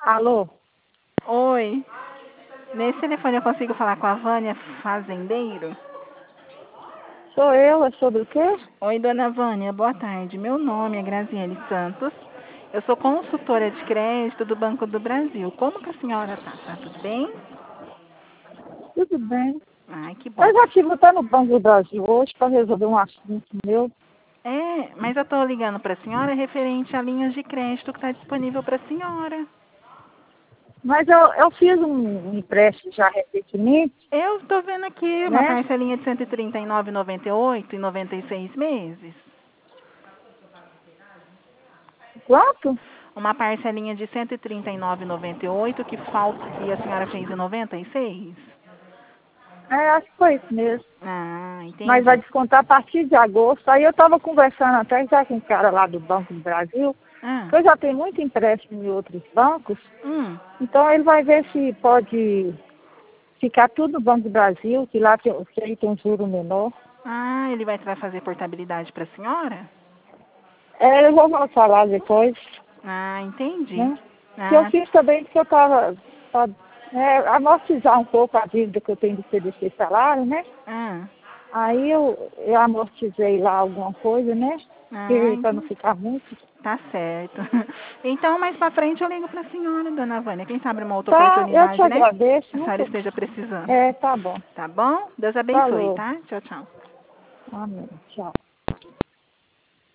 Alô? Oi. Nesse telefone eu consigo falar com a Vânia Fazendeiro? Sou eu, é sobre o quê? Oi, dona Vânia, boa tarde. Meu nome é Graziele Santos. Eu sou consultora de crédito do Banco do Brasil. Como que a senhora tá? Tá tudo bem? Tudo bem. Ai, que bom. Eu já tive até no Banco do Brasil hoje para resolver um assunto meu. É, mas eu tô ligando pra senhora referente a linhas de crédito que está disponível pra senhora. Mas eu fiz um empréstimo já recentemente, Eu tô vendo aqui uma né? parcelinha de R$ 139,98 em 96 meses. Quanto? Uma parcelinha de R$ 139,98 que a senhora fez em 96. É, acho que foi isso mesmo. Ah, Mas vai entendi. descontar a partir de agosto. Aí eu estava conversando até já com um cara lá do Banco do Brasil, Ah, que eu já tenho muito empréstimo em outros bancos. hum. Então ele vai ver se pode ficar tudo no Banco do Brasil, que lá que aí tem um juro menor. Ah, ele vai fazer portabilidade para a senhora? É, eu vou falar depois, Ah, entendi. né? Que eu Ah, fiz também porque eu estava amortizar um pouco a dívida que eu tenho do CDC salário, né? ah, Aí eu amortizei lá alguma coisa, né? Para não entendi. ficar muito. Tá certo. Então, mais pra frente eu ligo pra senhora, dona Vânia. Quem sabe uma outra Tá, eu te oportunidade, né? agradeço. A senhora Muito. esteja precisando. É, tá bom. Tá bom? Deus abençoe, Falou. tá? Tchau, tchau. Amém. Tchau.